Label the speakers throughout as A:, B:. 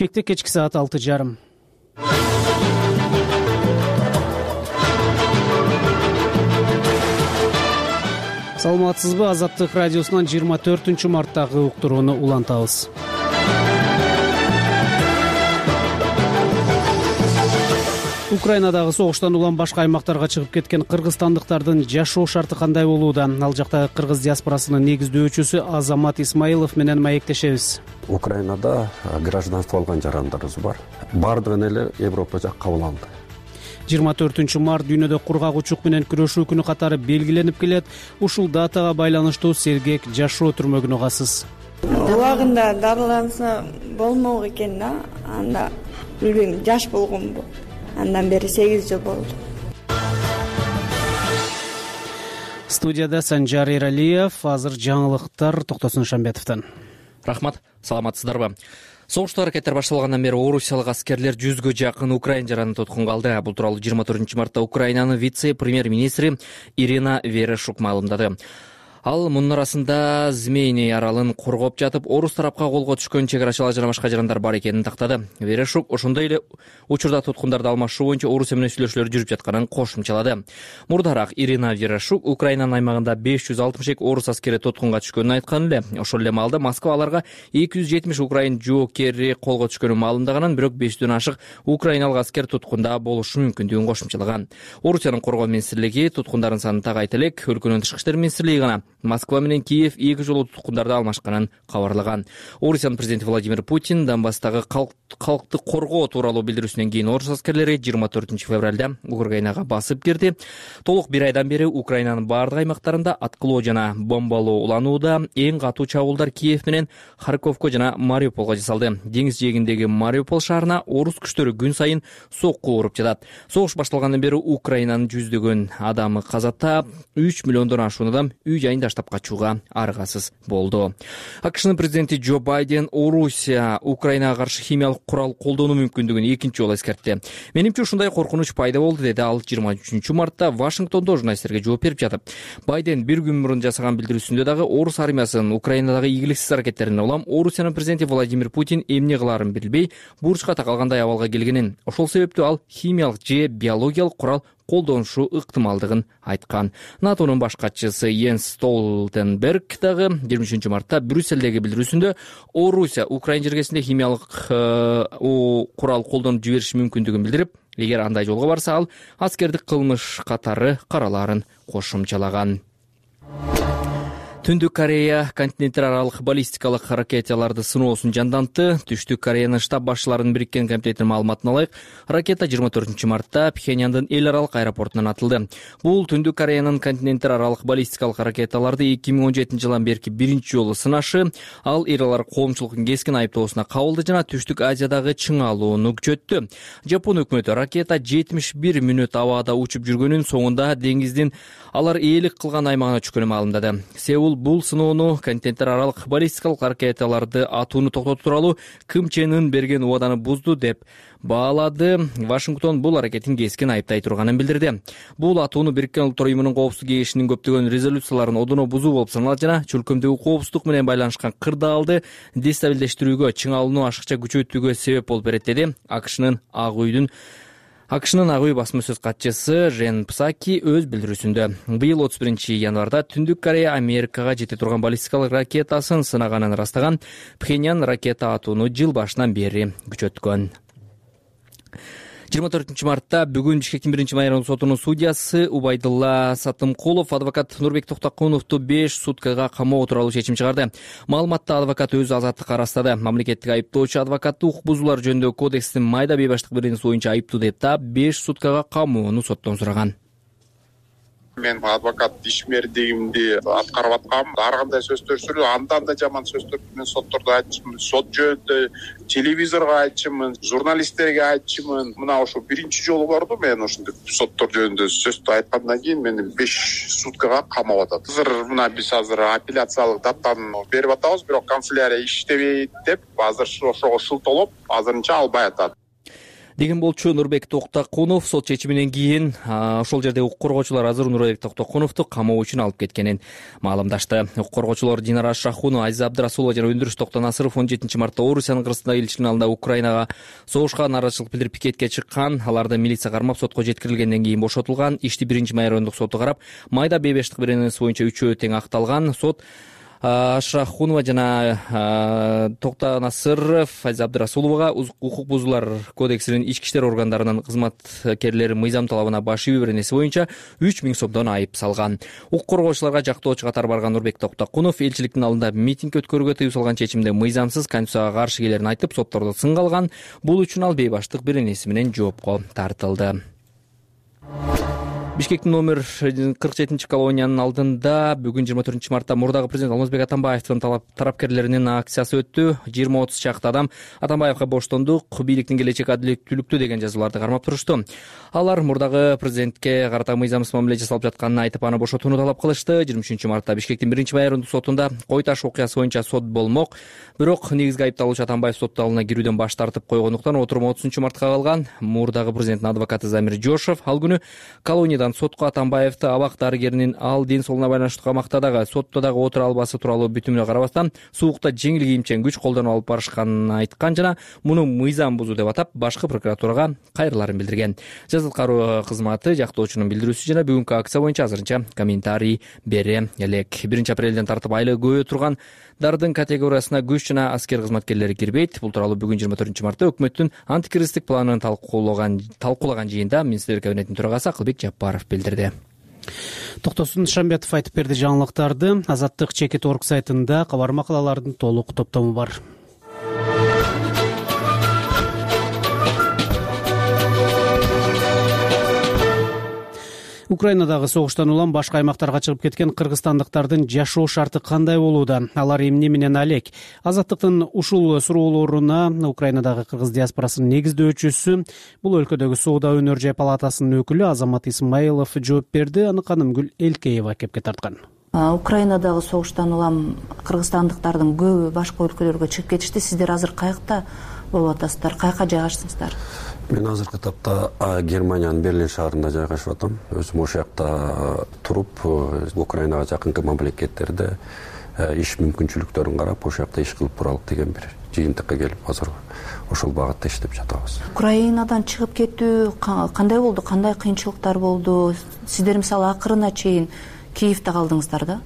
A: Бишкекте кечки саат 6:30. Саламатсызбы? Азаттык радиосунан 24-марттагы уктурууну улантабыз. Украинадагы согуштан улам башка аймактарга чыгып кеткен кыргызстандыктардын жашоо шарты кандай болууда? Ал жактагы кыргыз диаспорасынын негиздөөчүсү Азамат Исмаилов менен маектешебиз.
B: Украинада гражданство алган жарандарыбыз бар. Бардыгын эле Европа жак кабыл алды.
A: 24-март дүйнөдө кургак менен күрөшүү күнү катары белгиленип келет. Ушул датага байланыштуу сергек жашоо түрмөгүн угасыз.
C: Убагында дарыланса болмок экен да. Анда билбейм, жаш болгонбу. Андан бери 8 жыл болду.
A: Студияда Санжар Эралиев, азыр жаңылыктар Токтосун Шамбетовдон.
D: Рахмат, саламатсыздарбы? Согуштуу аракеттер башталгандан бери орусиялык аскерлер 100гө жакын украин жаранын туткунга алды. Бул тууралуу 24-мартта Украинанын вице-премьер-министри Ирина Верешук маалымдады. Ал мунун арасында Змейный аралын коргоп жатып, орус тарапка колго түшкөн чек арачылар жана башка жарандар бар экенин тактады. Верешук ошондой эле учурда туткундарды алмашуу боюнча Орусия менен сүйлөшүүлөр жүрүп жатканын кошумчалады. Мурдараак Ирина Верешук Украинанын аймагында 562 орус аскери туткунга түшкөнүн айткан эле. Ошол эле маалда Москва аларга 270 украин жоокери колго түшкөнүн маалымдаганын, бирок 500дөн ашык украиналык аскер туткунда болушу мүмкүндүгүн кошумчалаган. Орусиянын коргоо министрлиги туткундардын санын тагайт элек, өлкөнүн тышкы иштер министрлиги гана Москва менен Киев 2 жолу туткундарды алмашканын кабарлаган. Орусиянын президенти Владимир Путин Донбасстагы калкты коргоо тууралуу билдирүүсүнөн кийин орус аскерлери 24-февралда Украинага басып кирди. Толук бир айдан бери Украинанын бардык аймактарында аткылоо жана бомбалоо уланууда. Эң катуу чабуулдар Киев менен Харьковко жана Мариуполго жасалды. Деңиз жээгиндеги Мариупол шаарына орус күчтөрү күн сайын сокку уруп жатат. Согуш башталгандан бери Украинанын жүздөгөн адамы каза таап, 3 миллиондон ашуун адам үй жайын таштап качууга аргасыз болду. АКШнын президенти Джо Байден Орусия Украинага каршы химиялык курал колдонуу мүмкүндүгүн экинчи жолу эскертти. Менимче ушундай коркунуч пайда болду, деди ал 23-мартта Вашингтондо журналисттерге жооп берип жатып. Байден бир күн мурун жасаган билдирүүсүндө дагы орус армиясынын Украинадагы ийгиликсиз аракеттерине улам Орусиянын президенти Владимир Путин эмне кылаарын билбей, бурчка такалгандай абалга келгенин, ошол себептүү ал химиялык же биологиялык курал колдонушу ыктымалдыгын айткан. НАТОнун баш катчысы Йенс Столтенберг дагы 23-мартта Брюсселдеги билдирүүсүндө Орусия Украин жергесинде химиялык курал колдонуп жибериши мүмкүндүгүн билдирип, эгер андай жолго барса, ал аскердик кылмыш катары каралаарын кошумчалаган. Түндүк Корея континенттер аралык баллистикалык ракеталарды сыноосун жандантты. Түштүк Кореянын штаб башчыларынын бириккен комитетинин маалыматына ылайык, ракета 24-мартта Пхеньяндын эл аралык аэропортунан атылды. Бул Түндүк Кореянын континенттер аралык баллистикалык ракеталарды 2017-жылдан берки биринчи жолу сынашы. Ал эл аралык коомчулуктун кескин айыптоосуна кабылды жана Түштүк Азиядагы чыңалууну күчөттү. Жапон өкмөтү ракета 71 мүнөт абада учуп жүргөнүн, соңунда деңиздин алар ээлик кылган аймагына түшкөнүн маалымдады. Сеул бул сыноону континенттер аралык баллистикалык ракеталарды атууну токтотуу тууралуу Ким Чен Ын берген убаданы бузду деп баалады. Вашингтон бул аракетин кескин айыптай турганын билдирди. Бул атууну Бириккен Улуттар уюмунун коопсуздук кеңешинин көптөгөн резолюцияларын одоно бузуу болуп саналат жана чөлкөмдөгү коопсуздук менен байланышкан кырдаалды дестабилдештирүүгө, чыңалууну ашыкча күчөтүүгө себеп болуп берет, деди АКШнын Ак үй басма сөз катчысы Жен Псаки өз билдирүүсүндө. Быйыл 31-январда Түндүк Корея Америкага жете турган баллистикалык ракетасын сынаганын ырастаган. Пхеньян ракета атууну жыл башынан бери күчөткөн. 24-мартта бүгүн Бишкектин 1-майрон сотунун судьясы Убайдылла Сатымкулов адвокат Нурбек Токтокуновду 5 суткага камоо тууралуу чечим чыгарды. Маалыматта адвокат өз азаттык арастады. Мамлекеттик айыптоочу адвокатты укук бузуулар жөнүндөгү кодекстин майда бейбаштык биринеси боюнча айыптуу деп таап 5 суткага камоону соттон сураган.
E: Мен адвокат ишмердигимди аткарып аткам. Ар кандай сөздөр сүрүп, андан да жаман сөздөр менен соттордо айтчымын. Сот жөнүндө телевизорго айтчымын, журналисттерге айтчымын. Мына ошо биринчи жолу барду мен ошондой соттор жөнүндө сөздү айткандан кийин мени 5 суткага камап атат. Мына биз азыр апелляциялык датаны берип атабыз, бирок канцелярия иштебейт деп азыр ошого шылтоолоп азырынча албай атат.
D: деген болчу Нурбек Токтокунов сот чечиминен кийин ошол жерде укук коргоочулар азыр Нурбек Токтокуновду камоо үчүн алып кеткенин маалымдашты. Укук коргоочулар Динара Шахунова, Айза Абдрасулова жана Өндүрүш Токтонасыров 17 мартта Орусиянын Кыргызстандагы элчилигинин алдында Украинага согушка нааразычылык билдирип пикетке чыккан. Аларды милиция кармап сотко жеткирилгенден кийин бошотулган. Ишти 1-май райондук соту карап, майда бейбештик беренеси боюнча үчөө тең акталган. Сот Шахунова жана Токтонасыров Айза Абдрасуловага укук бузуулар кодексинин ички иштер органдарынын кызматкерлери мыйзам талабына баш ийүү беренеси боюнча 3000 сомдон айып салган. Укук коргоочуларга жактоочу катары барган Нурбек Токтокунов элчиликтин алдында митинг өткөрүүгө тыюу салган чечимде мыйзамсыз, конституцияга каршы келерин айтып, соттордо сынга алган. Бул үчүн ал бейбаштык беренеси менен жоопко тартылды. Бишкектин номер 47 колониянын алдында бүгүн 24 мартта мурдагы президент Алмазбек Атамбаевдин тарапкерлеринин акциясы өттү. 20-30 чакты адам Атамбаевга боштондук, бийликтин келечеги адилеттүүлүктүү деген жазууларды кармап турушту. Алар мурдагы президентке карата мыйзамсыз мамиле жасалып жатканын айтып, аны бошотууну талап кылышты. 23 мартта Бишкектин 1-май райондук сотунда Кой Таш окуясы боюнча сот болмок. Бирок негизги айыпталуучу Атамбаев сот залына кирүүдөн баш тартып койгондуктан отурум 30 мартка калган. Мурдагы президенттин адвокаты Замир Жошев ал күнү колониядан сотко Атамбаевди абак дарыгеринин ал ден соолугуна байланыштуу камакта дагы, сотто дагы отура албасы тууралуу бүтүмүнө карабастан суукта жеңил кийимчен күч колдонуп алып барышканын айткан жана муну мыйзам бузуу деп атап, башкы прокуратурага кайрыларын билдирген. Жазыткаруу кызматы жактоочунун билдирүүсү жана бүгүнкү акция боюнча азырынча комментарий бере элек. 1-апрелден тартып айлыгы көбөйө турган дардын категориясына күч жана аскер кызматкерлери кирбейт. Бул тууралуу бүгүн 24 мартта өкмөттүн антикризистик планын талкуулаган жыйында министрлер кабинетинин төрагасы Акылбек Жаппаров билдирди.
A: Токтосун Шамбетов айтып берди жаңылыктарды. Азаттык чекит орг сайтында кабар макалалардын толук топтому бар. Украинадагы согуштан улам башка аймактарга чыгып кеткен кыргызстандыктардын жашоо шарты кандай болууда? Алар эмне менен алек? Азаттыктын ушул суроолоруна Украинадагы кыргыз диаспорасынын негиздөөчүсү, бул өлкөдөгү соода өнөр жай палатасынын өкүлү Азамат Исмаилов жооп берди. Аны Канымгүл Элкеева кепке тарткан.
F: Украинадагы согуштан улам кыргызстандыктардын көбү башка өлкөлөргө чыгып кетишти. Сиздер азыр каякта болуп атасыздар? Каяка жайгаштыңыздар?
B: Мен азыркы тапта Германиянын Берлин шаарында жайгашып атам. Өзүм ошол жакта туруп, Украинага жакынкы мамлекеттерде иш мүмкүнчүлүктөрүн карап, ошол жакта иш кылып туралык деген бир жыйынтыкка келип, азыр ошол багытта иштеп жатабыз.
F: Украинадан чыгып кетүү кандай болду? Кандай кыйынчылыктар болду? Сиздер мисалы акырына чейин Киевде калдыңыздар да?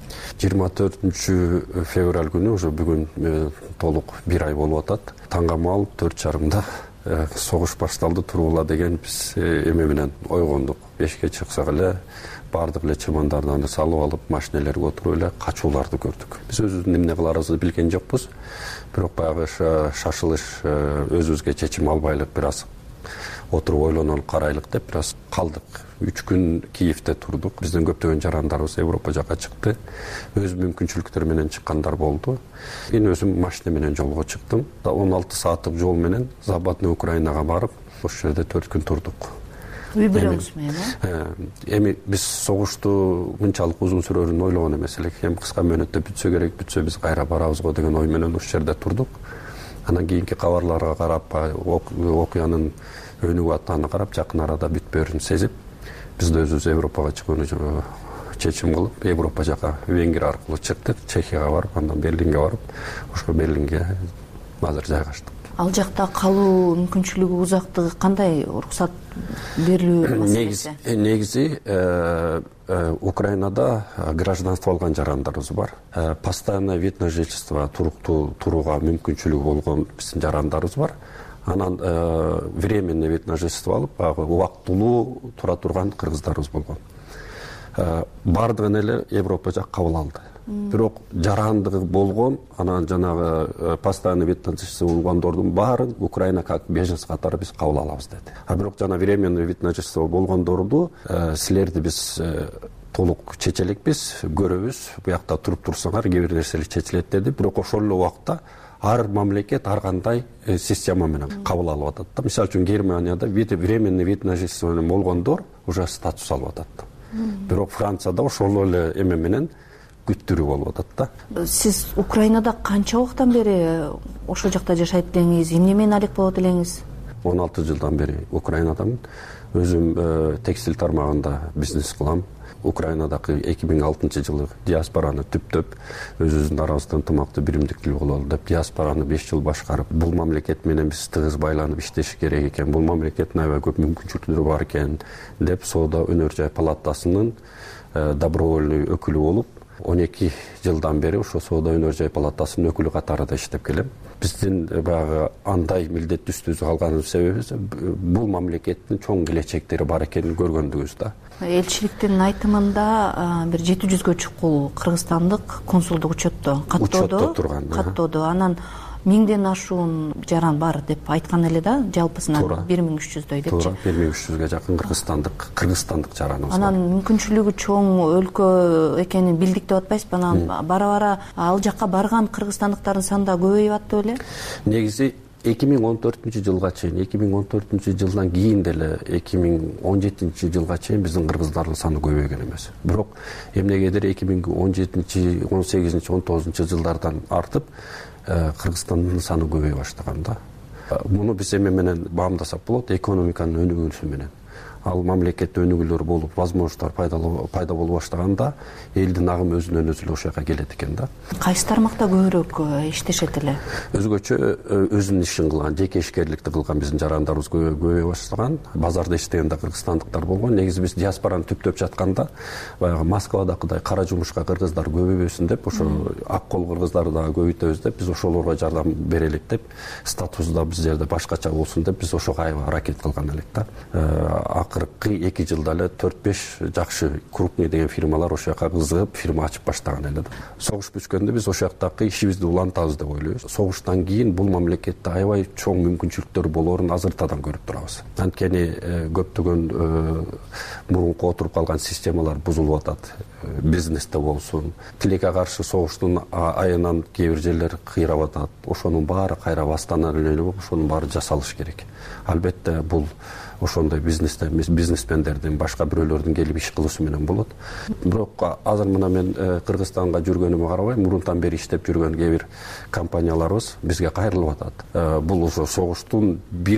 B: 24 февраль күнү уже бүгүн толук 1 ай болуп атат. Таңгамал 4:30 согуш башталды, турула деген биз эме менен ойгондук. 5-ке чыксак эле баардык эле чемодандардан салып алып, машинелерге отуруп эле качууларды көрдүк. Биз өзүбүз эмне кыларыбызды билген жокпуз. Бирок баягы шашылыш өзүбүзгө чечим албайлык, бир аз отуруп ойлонолуп карайлык деп бир аз калдык. 3 күн Киевде турдук. Бизден көптөгөн жарандарыбыз Европа жака чыкты. Өз мүмкүнчүлүктөр менен чыккандар болду. Мен өзүм машина менен жолго чыктым. 16 сааттык жол менен Западный Украинага барып, ошол жерде 4 күн турдук.
F: Үй бүлөңүз менен?
B: Эми биз согушту мынчалык узун сүрөрүн ойлогон эмес элек. Эми кыска мөөнөттө бүтсө керек, бүтсө биз кайра барабыз го деген ой менен ошол жерде турдук. Анан кийинки кабарларга карап, окуянын өнүгүп атканына карап, жакын арада бүтпөөрүн сезип, биз да өзүбүз Европага чыгууну чечим кылып, Европа жака Венгрия аркылуу чыктык, Чехияга барып, андан Берлинге барып, ошол Берлинге азыр жайгаштык.
F: Ал жакта калуу мүмкүнчүлүгү, узактыгы кандай? Уруксат берилүү маселеси?
B: Негизи Украинада гражданство алган жарандарыбыз бар. Постоянный вид на жительство, туруктуу турууга мүмкүнчүлүгү болгон биздин жарандарыбыз бар. Анан временный вид на жительство алып, убактылуу тура турган кыргыздарыбыз болгон. Бардыгын эле Европа жак кабыл алды. Бирок жарандыгы болгон, анан жанагы постоянный вид на жительство болгондордун баарын Украина как беженец катары биз кабыл алабыз деди. Бирок жана временный вид на жительство болгондорду силерди биз толук чече элекпиз, көрөбүз, буякта туруп турсаңар кээ бир нерселер чечилет деди. Бирок ошол эле убакта ар мамлекет ар кандай система менен кабыл алып атат да. Мисалы үчүн Германияда временный вид на жительство менен болгондор уже статус алып атат. Бирок Францияда ошол эле эме менен күттүрүү болуп атат да.
F: Сиз Украинада канча убактан бери ошол жакта жашайт элеңиз? Эмне менен алек болот элеңиз?
B: 16 жылдан бери Украинадамын. Өзүм текстиль тармагында бизнес кылам. Украинадагы 2006 жылы диаспораны түптөп, өзүбүздүн арабызда ынтымактуу биримдиктүү бололу деп диаспораны 5 жыл башкарып, бул мамлекет менен биз тыгыз байланып иштеш керек экен, бул мамлекеттин аябай көп мүмкүнчүлүктөрү бар экен деп Соода өнөр жай палатасынын добровольный өкүлү болуп, 12 жылдан бери ошо Соода өнөр жай палатасынын өкүлү катарында иштеп келем. Биздин баягы андай милдетти үстүбүзгө алганыбыз себеби бул мамлекеттин чоң келечектери бар экенин көргөндүгүбүз да.
F: Элчиликтин айтымында бир 700гө чукул кыргызстандык консулдук учетто
B: турган.
F: Каттоодо. Анан 1000ден ашуун жаран бар деп айткан эле да, жалпысынан 1300дөй депчи.
B: Туура, 1300гө жакын кыргызстандык жараныбыз бар.
F: Анан мүмкүнчүлүгү чоң өлкө экенин билдик деп атпайсызбы? Анан бара-бара ал жакка барган кыргызстандыктардын саны да көбөйүп аттыбы эле?
B: Негизи 2014 жылга чейин, 2014 жылдан кийин деле 2017 жылга чейин биздин кыргыздардын саны көбөйгөн эмес. Бирок эмнегедир 2017, 18, 19 жылдардан артып Кыргызстандын саны көбөйө баштаган да. Муну биз эме менен баамдасак болот, экономиканын өнүгүүсү менен. Ал мамлекетте өнүгүүлөр болуп, возможностор пайда боло баштаганда элдин агымы өзүнөн өзү ошол жака келет экен да.
F: Кайсы тармакта көбүрөөк иштешет эле?
B: Өзгөчө өзүнүн ишин кылган, жеке ишкерликти кылган биздин жарандарыбыз көбөйө баштаган. Базарда иштеген да кыргызстандыктар болгон. Негизи биз диаспораны түптөп жатканда, баягы Москвадагыдай кара жумушка кыргыздар көбөйбөсүн деп, ошо ак кол кыргыздарды дагы көбөйтөбүз деп, биз ошолорго жардам берелик деп, статусу да биз жерде башкача болсун деп, биз ошого аябай аракет кылган элек да. Акыркы 2 жылда эле 4-5 жакшы крупный деген фирмалар ошол жака кызыгып фирма ачып баштаган эле да. Согуш бүткөндө биз ошол жактагы ишибизди улантабыз деп ойлойбуз. Согуштан кийин бул мамлекетте аябай чоң мүмкүнчүлүктөр болоорун азыртадан көрүп турабыз. Анткени көптөгөн мурунку отуруп калган системалар бузулуп атат. Бизнесте болсун, тилекке каршы согуштун айынан кээ бир жерлер кыйрап атат. Ошонун баары кайра бастан эле ошонун баары жасалыш керек. Албетте бул ошондой бизнесмендердин, башка бирөөлөрдүн келип иш кылышы менен болот. Бирок азыр мына мен Кыргызстанга жүргөнүмө карабай, мурунтан бери иштеп жүргөн кээ бир компанияларыбыз бизге кайрылып атат. Бул ошо согуштун 1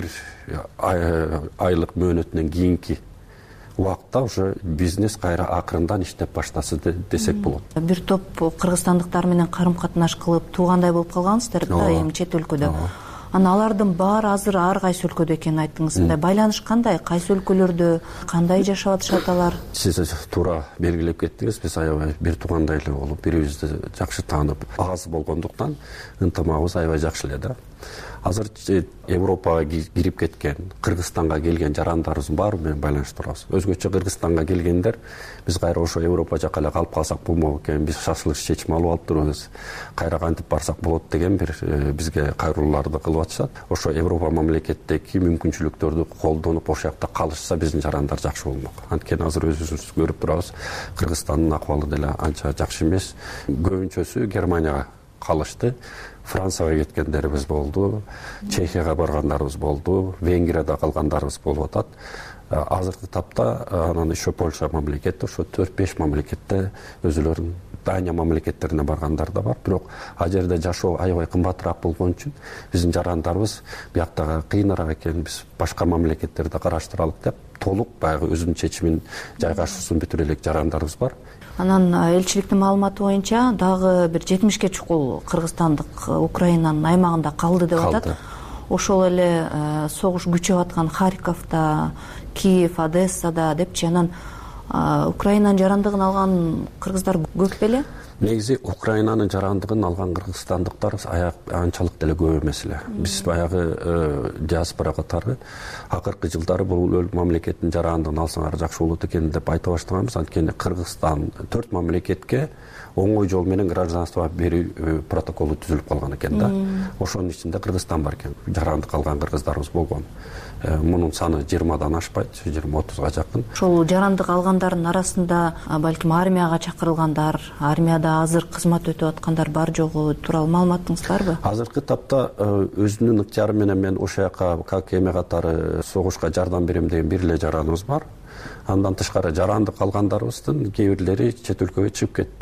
B: айлык мөөнөтүнөн кийинки убакытта уже бизнес кайра акырындан иштеп баштасы десек болот.
F: Бир топ кыргызстандыктар менен карым-катнаш кылып, туугандай болуп калгансыздар да, эми чет өлкөдө. Анан алардын баары азыр ар кайсы өлкөдө экенин айттыңыз. Байланыш кандай? Кайсы өлкөлөрдө кандай жашап атышат алар?
B: Сиз туура белгилеп кеттиңиз. Биз аябай бир туугандай эле болуп, бирибизди жакшы таанып, аз болгондуктан ынтымагыбыз аябай жакшы эле да. Азыр Европага кирип кеткен, Кыргызстанга келген жарандарыбыздын баары менен байланыштырабыз. Өзгөчө Кыргызстанга келгендер биз кайра ошо Европа жака эле калып калсак болмок экен, биз шашылыш чечим алып алыптырбыз, кайра кантип барсак болот деген бир бизге кайрылууларды кылып атышат. Ошо Европа мамлекеттеги мүмкүнчүлүктөрдү колдонуп ошол жакта калышса биздин жарандар жакшы болмок. Анткени азыр өзүбүз көрүп турабыз, Кыргызстандын акыбалы деле анча жакшы эмес. Көбүнчөсү Германияга калышты. Францияга кеткендерибиз болду, Чехияга баргандарыбыз болду, Венгрияда калгандарыбыз болуп атат. Азыркы тапта анан еще Польша мамлекети, ошо 4-5 мамлекетте өзүлөрүнүн Дания мамлекеттерине баргандар да бар. Бирок ал жерде жашоо аябай кымбатыраак болгон үчүн биздин жарандарыбыз бияктагы кыйыныраак экен, биз башка мамлекеттерди караштыралык деп, толук баягы өзүнүн чечимин жайгашуусун бүтүрө элек жарандарыбыз бар.
F: Анан элчиликтин маалыматы боюнча дагы бир 70ке чукул кыргызстандык Украинанын аймагында калды деп атат. Ошол эле согуш күчөп аткан Харьковдо, Киев, Одессада депчи. Анан Украинанын жарандыгын алган кыргыздар көп беле?
B: Негизи Украинанын жарандыгын алган кыргызстандыктар анчалык деле көп эмес эле. Биз баягы диаспора катары акыркы жылдары бул мамлекеттин жарандыгын алсаңар жакшы болот экен деп айта баштаганбыз. Анткени Кыргызстан 4 мамлекетке оңой жол менен гражданство берүү протоколу түзүлүп калган экен да. Ошонун ичинде Кыргызстан бар экен. Жарандык алган кыргыздарыбыз болгон. Мунун саны 20дан ашпайт, 20-30га жакын.
F: Ошол жарандык алгандардын арасында балким армияга чакырылгандар, армияда азыр кызмат өтүп аткандар бар жогу тууралуу маалыматыңыз барбы?
B: Азыркы тапта өзүнүн ыктыяры менен мен ошол жака как эме катары согушка жардам берем деген бир эле жараныбыз бар. Андан тышкары жарандык алгандарыбыздын кээ бирлери чет өлкөгө чыгып кетти. Биз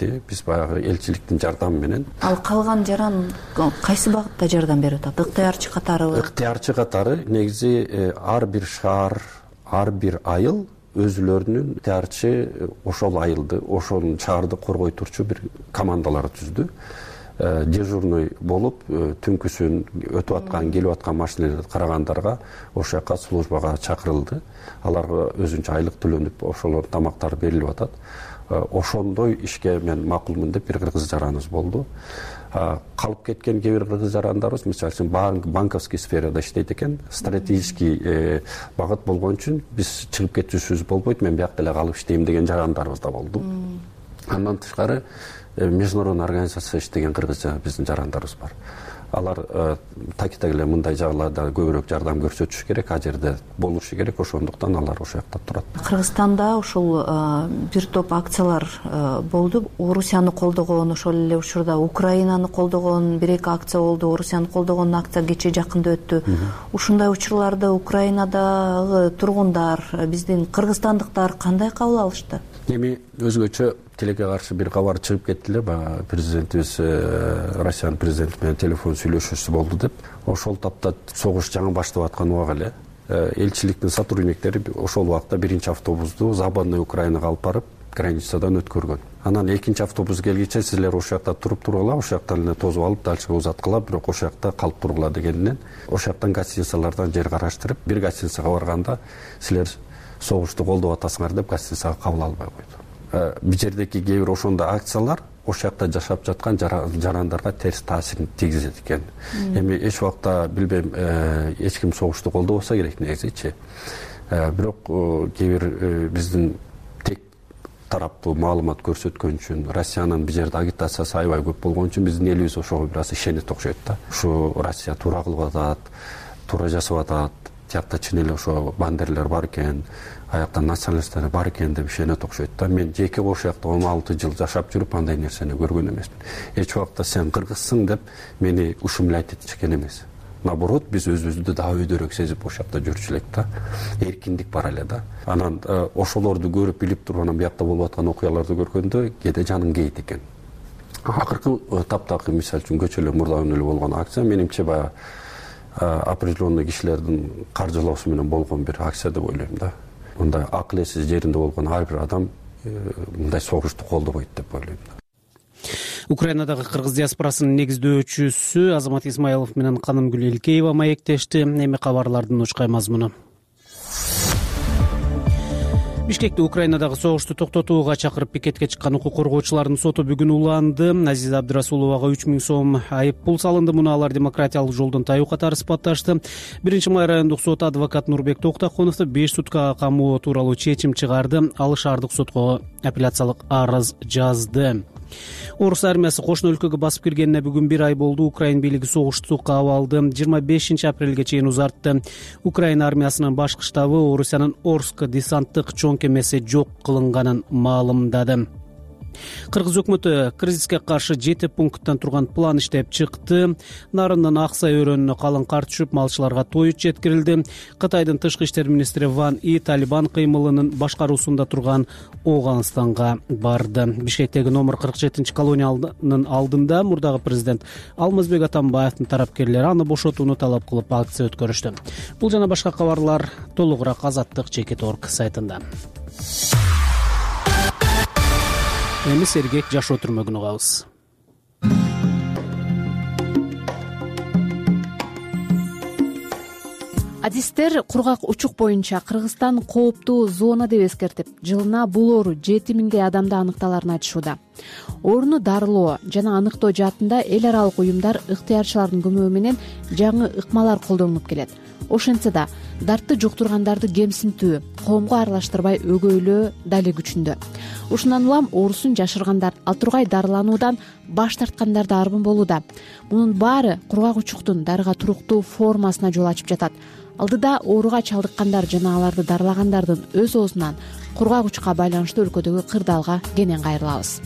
B: баягы элчиликтин жардамы менен.
F: Ал калган жаран кайсы багытта жардам берип атат? Ыктыярчы катарыбы?
B: Ыктыярчы катары негизи ар бир шаар, ар бир айыл өзүлөрүнүн ыктыярчы ошол айылды, ошол шаарды коргой турчу бир командалар түздү. Дежурный болуп, түнкүсүн өтүп аткан, келип аткан машиналарды карагандарга ошол жака службага чакырылды. Аларга өзүнчө айлык төлөнүп, ошолор тамактар берилип атат. Ошондой ишке мен макулмун деп бир кыргыз жараныбыз болду. Калып кеткен кээ бир кыргыз жарандарыбыз, мисалы үчүн банковский сферада иштейт экен, стратегический багыт болгон үчүн биз чыгып кетүүсүбүз болбойт, мен биякта эле калып иштейм деген жарандарыбыз да болду. Андан тышкары международный организация иштеген кыргыз биздин жарандарыбыз бар. Алар такитак эле мындай жагыйларда көбүрөөк жардам көрсөтүш керек, а жерде болушу керек, ошондуктан алар ошол жакта турат.
F: Кыргызстанда ушул бир топ акциялар болду. Орусияны колдогон, ошол эле учурда Украинаны колдогон бир-эки акция болду. Орусияны колдогон акция кечээ жакында өттү. Ушундай учурларды Украинадагы тургундар, биздин кыргызстандыктар кандай кабыл алышты?
B: Эми өзгөчө тилекке каршы бир кабар чыгып кетти эле, баягы президентибиз Россиянын президенти менен телефон сүйлөшүүсү болду деп. Ошол тапта согуш жаңы башталып аткан убак эле. Элчиликтин сотрудниктери ошол убакта биринчи автобусту Западный Украинага алып барып, границадан өткөргөн. Анан экинчи автобус келгиче силер ошол жакта туруп тургула, ошол жактан эле тосуп алып дальше узаткыла, бирок ошол жакта калып тургула дегенинен ошол жактан гостиницалардан жер караштырып, бир гостиницага барганда силер согушту колдоп атасыңар деп гостиницага кабыл албай койду. Бул жердеки кээ бир ошондой акциялар ошол жакта жашап жаткан жарандарга терс таасирин тийгизет экен. Эми эч убакта билбейм, эч ким согушту колдобосо керек негизичи. Бирок кээ бир биздин тек тараптуу маалымат көрсөткөн үчүн, Россиянын бул жерде агитациясы аябай көп болгон үчүн биздин элибиз ошого бир аз ишенет окшойт да. Ушу Россия туура кылып атат, туура жасап атат, тиякта чын эле ошо бандерлер бар экен, аякта националисттер бар экен деп ишенет окшойт да. Мен жеке ошол жакта 16 жыл жашап жүрүп андай нерсени көргөн эмесмин. Эч убакта сен кыргызсың деп мени ушумлайт этишкен эмес. Наоборот, биз өзүбүздү дагы өйдөрөөк сезип ошол жакта жүрчү элек да. Эркиндик бар эле да. Анан ошолорду көрүп билип туруп анан биякта болуп аткан окуяларды көргөндө кээде жаның кейит экен. Акыркы таптагы мисалы үчүн көчөлөр мурдагы эле болгон акция менимче баягы определенный кишилердин каржылоосу менен болгон бир акция деп ойлойм да. Мындай акыл эси жеринде болгон ар бир адам мындай согушту колдобойт деп ойлойм да.
A: Украинадагы кыргыз диаспорасынын негиздөөчүсү Азамат Исмаилов менен Канымгүл Элкеева маектешти. Эми кабарлардын учкай мазмуну. Бишкекте Украинадагы согушту токтотууга чакырып пикетке чыккан укук коргоочулардын соту бүгүн уланды. Азиза Абдырасуловага 3000 сом айып пул салынды. Муну алар демократиялык жолдон таюу катары сыпатташты. 1-май райондук сот адвокат Нурбек Токтаконовду 5 суткага камоо тууралуу чечим чыгарды. Ал шаардык сотко апелляциялык арыз жазды. Орус армиясы кошуна өлкөгө басып киргенине бүгүн 1 ай болду. Украин бийлиги согушту кабалды 25 апрелге чейин узартты. Украина армиясынын башкы штабы Орусиянын Орск десанттык чоң кемеси жок кылынганын маалымдады. Кыргыз өкмөтү кризиске каршы 7 пункттан турган план иштеп чыкты. Нарындын Аксай өрөөнүнө калың кар түшүп, малчыларга тоют жеткирилди. Кытайдын тышкы иштер министри Ван И Талибан кыймылынын башкаруусунда турган Оганстанга барды. Бишкектеги номер 47 колониянын алдында мурдагы президент Алмазбек Атамбаевдин тарапкерлери аны бошотууну талап кылып акция өткөрүштү. Бул жана башка кабарлар толугураак Азаттык.org сайтында. Эми сергек жашоо түрмөгүн угабыз.
G: Адистер кургак учук боюнча Кыргызстан кооптуу зона деп эскертип, жылына бул оору 7000 адамды аныкталарын айтышууда. Ооруну дарылоо жана аныктоо жаатында эл аралык уюмдар ыктыярчылардын көмөгү менен жаңы ыкмалар колдонуп келет. Ошентсе да дартты жуктургандарды кемсинтүү, коомго аралаштырбай өгөйлөө дали күчүндө. Ушундан улам оорусун жашыргандар, ал тургай дарылануудан баш тарткандар да арбын болууда. Мунун баары кургак учуктун дарыга туруктуу формасына жол ачып жатат. Алдыда ооруга чалдыккандар жана аларды дарылагандардын өз оозунан кургак учукка байланыштуу өлкөдөгү кырдаалга кенен кайрылабыз.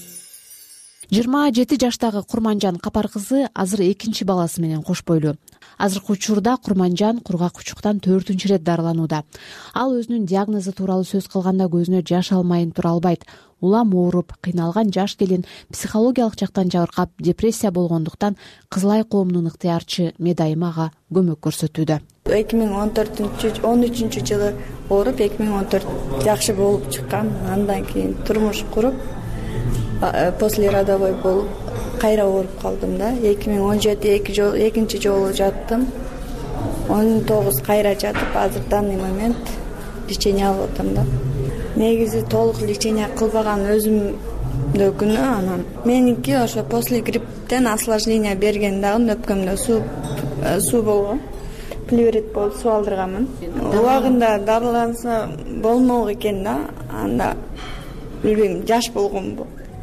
G: 27 жаштагы Курманжан Капар кызы азыр экинчи баласы менен кош бойлуу. азыркы учурда Курманжан кургак учуктан 4-рет дарыланууда. Ал өзүнүн диагнозу тууралуу сөз кылганда көзүнө жаш алмайын тура албайт. Улам ооруп, кыйналган жаш келин психологиялык жактан жабыркап, депрессия болгондуктан Кызылай коомунун ыктыярчы Медайым ага көмөк көрсөтүүдө.
C: 2013 жылы ооруп, 2014 жакшы болуп чыккан. Андан кийин турмуш куруп, после родовой болуп, кайра ооруп калдым да. 2017 экинчи жолу жаттым. 19 кайра жатып, азыр данный момент лечение алып атам да. Негизи толук лечение кылбаган өзүмдө күнөө, анан меники ошо после грипптен осложнение берген дагы өпкөмдө суу болгон. Плеврит болуп суу алдырганмын. Убагында дарыланса болмок экен да. Анда билбейм, жаш болгонбу.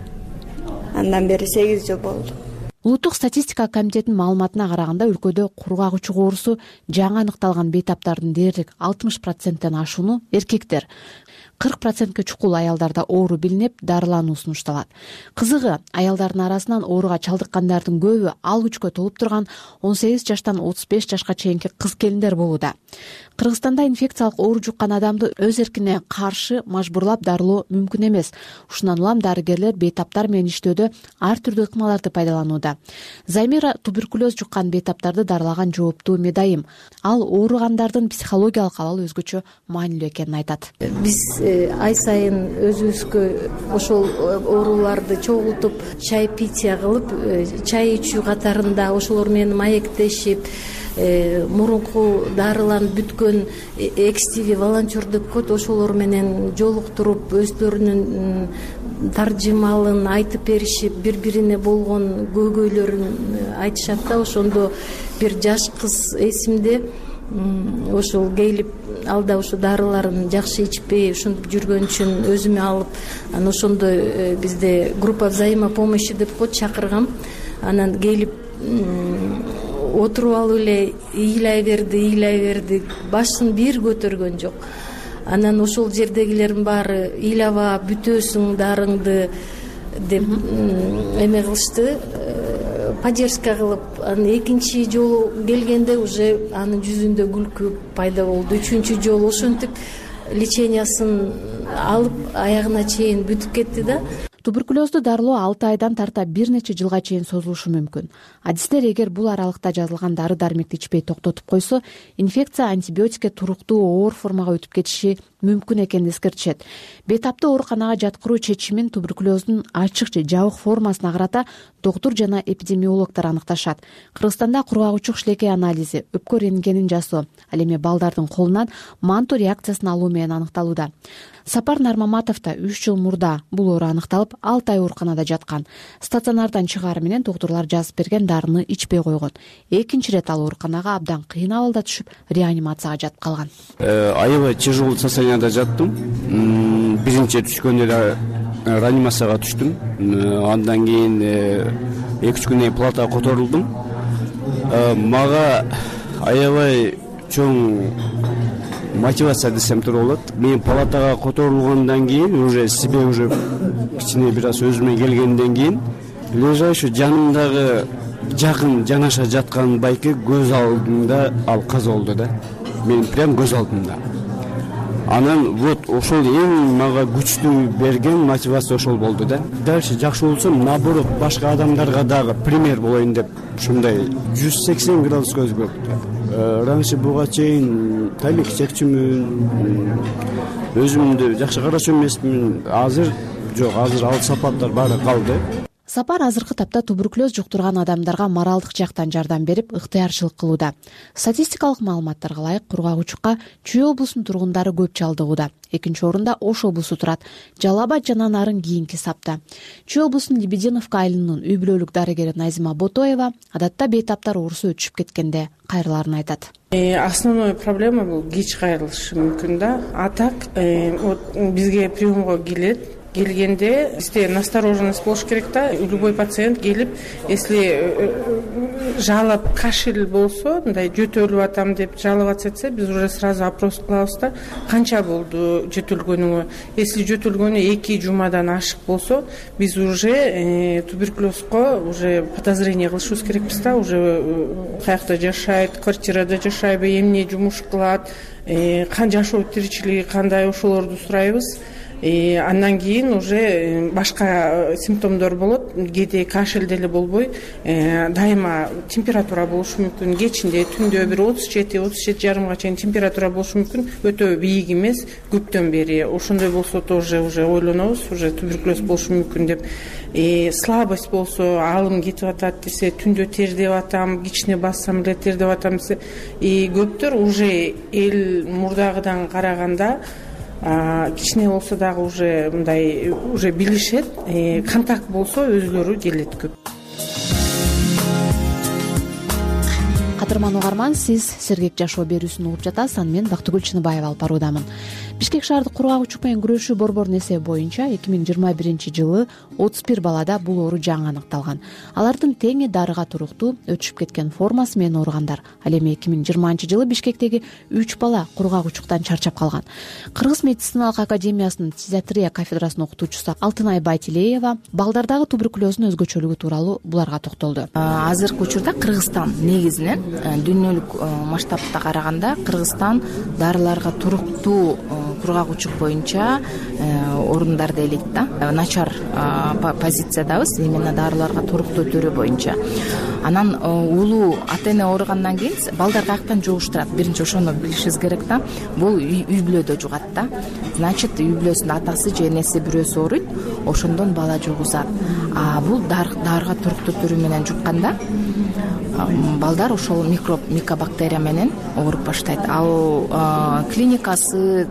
C: Андан бери 8 жыл болду.
G: Улуттук статистика комитетинин маалыматына караганда өлкөдө кургак учук оорусу жаңы аныкталган бейтаптардын дээрлик 60%тен ашууну эркектер, 40%ке чукул аялдарда оору билинип, дарылануу сунушталат. Кызыгы, аялдардын арасынан ооруга чалдыккандардын көбү ал күчкө толуп турган 18 жаштан 35 жашка чейинки кыз келиндер болууда. Кыргызстанда инфекциялык оору жуккан адамды өз эркине каршы мажбурлап дарылоо мүмкүн эмес. Ушундан улам дарыгерлер бейтаптар менен иштөөдө ар түрдүү ыкмаларды пайдаланууда. Замира туберкулез жуккан бейтаптарды дарылаган жооптуу Медайым. Ал ооругандардын психологиялык абалы өзгөчө маанилүү экенин айтат.
H: Биз ай сайын өзүбүзгө ошол ооруларды чогултуп, чай пития кылып, чай ичүү катарында ошолор менен маектешип, мурунку дарыланып бүткөн экстиви волонтер деп коет, ошолор менен жолуктуруп, өздөрүнүн таржымалын айтып беришип, бири-бирине болгон көйгөйлөрүн айтышат да. Ошондо бир жаш кыз эсимде, ошол келип, алда ошо дарыларын жакшы ичпей ушинтип жүргөн үчүн өзүмө алып, анан ошондо бизде группа взаимопомощи деп коет, чакыргам. Анан келип отуруп алып эле ыйлай берди, башын бир көтөргөн жок. Анан ошол жердегилердин баары ыйлаба, бүтөсүң дарыңды деп эме кылышты, поддержка кылып. Анан экинчи жолу келгенде уже анын жүзүндө күлкү пайда болду. Үчүнчү жолу ошентип лечениясын алып аягына чейин бүтүп кетти да.
G: Туберкулезду дарылоо 6 айдан тарта бир нече жылга чейин созулушу мүмкүн. Адистер эгер бул аралыкта жазылган дары-дармекти ичпей токтотуп койсо, инфекция антибиотикке туруктуу оор формага өтүп кетиши мүмкүн экенин эскертишет. Бейтапты ооруканага жаткыруу чечимин туберкулездун ачык же жабык формасына карата доктур жана эпидемиологдор аныкташат. Кыргызстанда кургак учук шилекей анализи, өпкө рентгенин жасоо, ал эми балдардын колунан манту реакциясын алуу менен аныкталууда. Сапар Нармаматов да 3 жыл мурда бул оору аныкталып, 6 ай ооруканада жаткан. Стационардан чыгаары менен доктурлар жазып берген дарыны ичпей койгон. Экинчи рет ал ооруканага абдан кыйын абалда түшүп, реанимацияга жатып калган.
I: Аябай тяжелый состоянияда жаттым. Биринчи түшкөндө эле реанимацияга түштүм. Андан кийин 2-3 күндөн палатага которулдум. Мага аябай чоң мотивация десем туура болот. Мен палатага которулгандан кийин уже себе уже кичине бир аз өзүмө келгенден кийин ближайший жанымдагы жакын жанаша жаткан байке көз алдымда ал каза болду да. Мен прям көз алдымда. Анан вот ошол эң мага күчтүү берген мотивация ошол болду да. Дальше жакшы болсом, наоборот, башка адамдарга дагы пример болоюн деп ушундай 180 градуска өзгөрттү. Раньше буга чейин тамак чекчүмүн, өзүмдү жакшы карачу эмесмин. Азыр жок, азыр ал сапаттар баары калды.
G: Сапар азыркы тапта туберкулез жуктурган адамдарга моралдык жактан жардам берип, ыктыярчылык кылууда. Статистикалык маалыматтарга ылайык, кургак учукка Чүй облусунун тургундары көп чалдыгууда. Экинчи орунда Ош облусу турат, Жалал Абад жана нарын кийинки сапта. Чүй облусунун Лебединовка айылынын үй бүлөлүк дарыгери Назима Ботоева адатта бейтаптар оорусу өтүшүп кеткенде кайрыларын айтат.
J: Основной проблема бул кеч кайрылышы мүмкүн да. А так бизге приемго келет, келгенде бизде настороженность болуш керек да. Любой пациент келип, если жалап кашель болсо, мындай жөтөлүп атам деп жалап атса, биз уже сразу опрос кылабыз да, канча болду жөтөлгөнүңө. Если жөтөлгөнү 2 жумадан ашык болсо, биз уже туберкулезго уже подозрение кылышыбыз керекпиз да, уже каякта жашайт, квартирада жашайбы, эмне жумуш кылат, жашоо тиричилиги кандай, ошолорду сурайбыз. Андан кийин уже башка симптомдор болот. Кээде кашель деле болбой, дайыма температура болушу мүмкүн. Кечинде, түндө бир 37-37,5 чейин температура болушу мүмкүн. Өтө бийик эмес, көптөн бери. Ошондой болсо тоже уже ойлонобуз, уже туберкулез болушу мүмкүн деп. Слабость болсо, алым кетип атат десе, түндө тердеп атам, кичине бассам эле тердеп атам десе, көптөр уже эл мурдагыдан караганда кичине болсо дагы уже мындай уже билишет, контакт болсо өзүлөрү келет көп.
G: Кадырман угарман, сиз сергек жашоо берүүсүн угуп жатасыз. Аны мен Бактыгүл Чыныбаева алып баруудамын. Бишкек шаардык кургак менен күрөшүү борборунун эсеби боюнча 2021 жылы 31 балада бул оору жаңы аныкталган. Алардын теңи дарыга туруктуу, өтүшүп кеткен формасы менен ооругандар. Ал эми 2020 жылы Бишкектеги 3 бала кургак учуктан чарчап калган. Кыргыз медициналык академиясынын фтизиатрия кафедрасынын окутуучусу Алтынай Байтилеева балдардагы туберкулездун өзгөчөлүгү тууралуу буларга токтолду.
K: Азыркы учурда Кыргызстан негизинен дүйнөлүк масштабта караганда Кыргызстан дарыларга туруктуу кургак учук боюнча орундарда элейт да. Начар позициядабыз именно дарыларга туруктуу түрү боюнча. Анан улуу ата-эне ооругандан кийин балдар каяктан жугуштурат? Биринчи ошону билишибиз керек да. Бул үй бүлөдө жугат да. Значит, үй бүлөсүндө атасы же энеси бирөөсү ооруйт, ошондон бала жугузат. Бул дарыга туруктуу түрү менен жукканда балдар ошол микобактерия менен ооруп баштайт. Ал клиникасы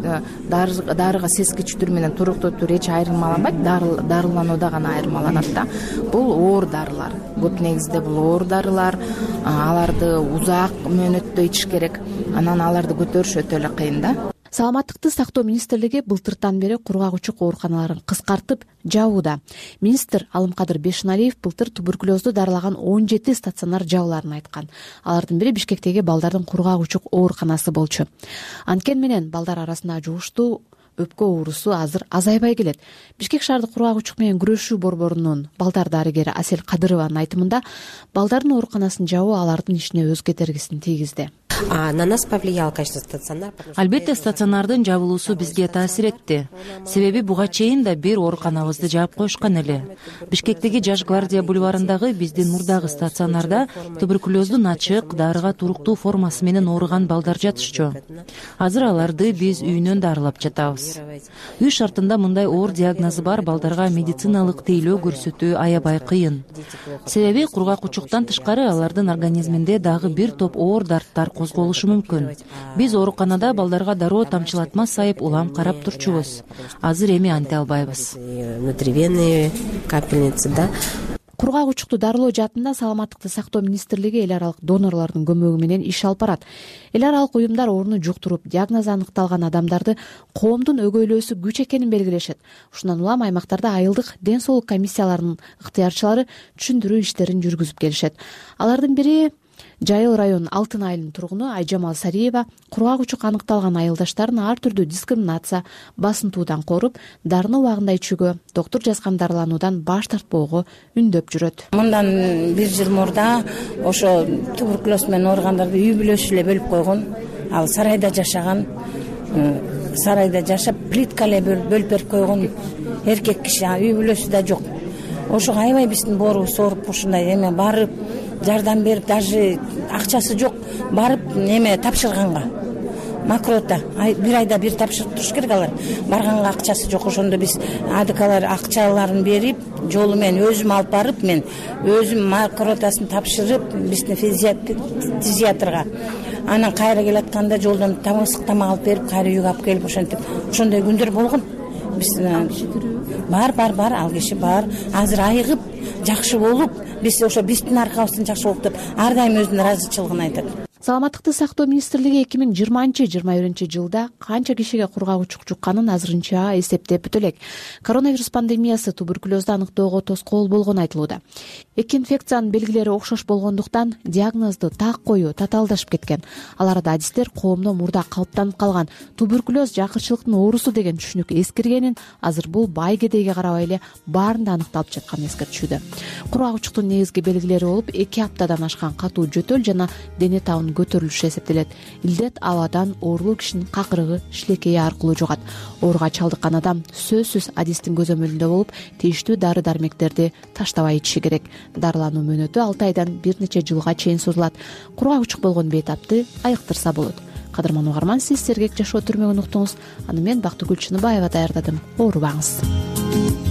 K: дарыга сескич түр менен туруктуу түр эч айырмаланбайт, дарыланууда гана айырмаланат да. Бул оор дарылар. Көп негизде бул оор дарылар, аларды узак мөөнөттө ичиш керек. Анан аларды көтөрүш өтө эле кыйын да.
G: Саламаттыкты сактоо министрлиги былтыртан бери кургак учук ооруканаларын кыскартып жабууда. Министр Алымкадыр Бешеналиев былтыр туберкулезду дарылаган 17 стационар жабыларын айткан. Алардын бири Бишкектеги балдардын кургак учук ооруканасы болчу. Анткени менен балдар арасында жугуштуу өпкө оорусу азыр азайбай келет. Бишкек шаардык кургак учук менен күрөшүү борборунун балдар дарыгери Асел Кадырованын айтымында, балдардын ооруканасын жабуу алардын ишине өз кетергисин тийгизди.
L: На нас повлиял, конечно, стационар.
M: Албетте стационардын жабылуусу бизге таасир этти. Себеби буга чейин да бир ооруканабызды жаап коюшкан эле. Бишкектеги Жаш гвардия бульварындагы биздин мурдагы стационарда туберкулездун ачык, дарыга туруктуу формасы менен ооруган балдар жатышчу. Азыр аларды биз үйүнөн дарылап жатабыз. Үй шартында мындай оор диагнозу бар балдарга медициналык тейлөө көрсөтүү аябай кыйын. Себеби кургак учуктан тышкары алардын организминде дагы бир топ оор дарттар козголушу мүмкүн. Биз ооруканада балдарга дароо тамчылатма сайып улам карап турчубуз. Азыр эми анте албайбыз.
L: Внутривенные капельницы, да.
G: Кургак учукту дарылоо жаатында Саламаттыкты сактоо министрлиги эл аралык донорлордун көмөгү менен иш алып барат. Эл аралык уюмдар ооруну жуктуруп, диагнозу аныкталган адамдарды коомдун өгөйлөөсү күч экенин белгилешет. Ушундан улам аймактарда айылдык ден соолук комиссияларынын ыктыярчылары түшүндүрүү иштерин жүргүзүп келишет. Алардын бири Жайыл районунун Алтын айылынын тургуну Айжамал Сариева кургак учук аныкталган айылдаштарын ар түрдүү дискриминация, басынтуудан коруп, дарыны убагында ичүүгө, доктур жазган дарылануудан баш тартпоого үндөп жүрөт.
N: Мындан 1 жыл мурда ошо туберкулез менен ооругандарды үй бүлөсү эле бөлүп койгон. Ал сарайда жашаган, сарайда жашап, плитка эле бөлүп берип койгон эркек киши, үй бүлөсү да жок. Ошого аябай биздин боорубуз ооруп ушундай эме барып жардам берип, даже акчасы жок, барып неме тапшырганга. Макрота бир айда бир тапшырып туруш керек алар. Барганга акчасы жок, ошондо биз адыкалар акчаларын берип, жолу менен өзүм алып барып, мен өзүм макротасын тапшырып, биздин фтизиатрга. Анан кайра келатканда жолдон тамак алып берип, кайра үйгө алып келип ошентип, ошондой күндөр болгон. Бар, ал киши бар. Азыр айыгып, жакшы болуп, биз ошо биздин аркабыздан жакшы болуп деп ар дайым өзүнүн ыраазычылыгын айтат.
G: саламаттыкты сактоо министрлиги 2020-21 жылда канча кишиге кургак учук жукканын азырынча эсептеп бүтө элек. Коронавирус пандемиясы туберкулезду аныктоого тоскоол болгону айтылууда. Эки инфекциянын белгилери окшош болгондуктан диагнозду так коюу татаалдашып кеткен. Ал арада адистер коомдо мурда калыптанып калган туберкулез жакырчылыктын оорусу деген түшүнүк эскиргенин, азыр бул бай кедейге карабай эле баарында аныкталып жатканын эскертишүүдө. Кургак учуктун негизги белгилери болуп 2 аптадан ашкан катуу жөтөл жана дене табынын көтөрүлүшү эсептелет. Илдет абадан оорулуу кишинин какырыгы, шилекейи аркылуу жугат. Ооруга чалдыккан адам сөзсүз адистин көзөмөлүндө болуп, тийиштүү дары-дармектерди таштабай ичиши керек. Дарылануу мөөнөтү 6 айдан бир нече жылга чейин созулат. Кургак учук болгон бейтапты айыктырса болот. Кадырман угарман, сиз сергек жашоо түрмөгүн уктуңуз. Аны мен Бактыгүл Чыныбаева даярдадым. Оорубаңыз.